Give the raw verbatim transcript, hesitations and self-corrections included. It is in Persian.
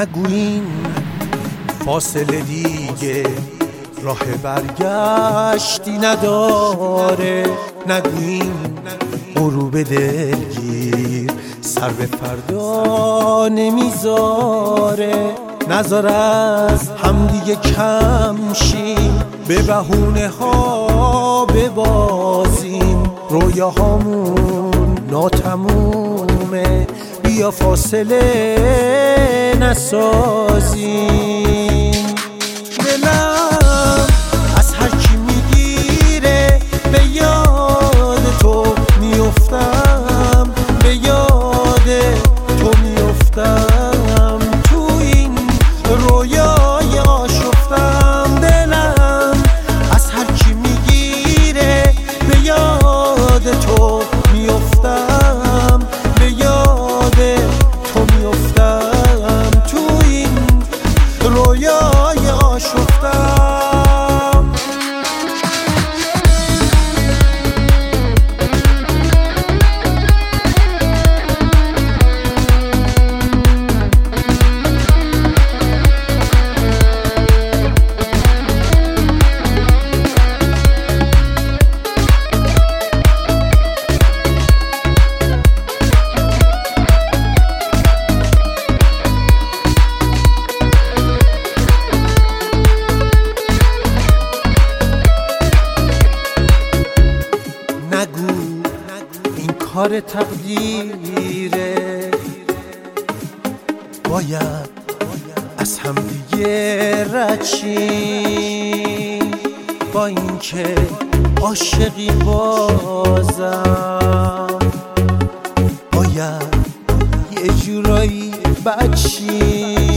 نگو این فاصله دیگه راه برگشتی نداره، نگو این غروب دلگیر سر به فردا نمیذاره. نذار از همدیگه کم شیم، به بهونه ها ببازیم، رویاهامون ناتمومه، بیا فاصله نسازیم. دلم از هر کی میگیره به یاد تو میفتم، به یاد تو میفتم، تو این رویای آشفتم. دلم از هر کی میگیره به یاد تو میفتم، به یاد تو میفتم، تو این رویای آشفتم. نگو این کار تقدیره، باید از هم دیگه رد شیم. با این که عاشقی بازم باید یه جورایی بد شیم.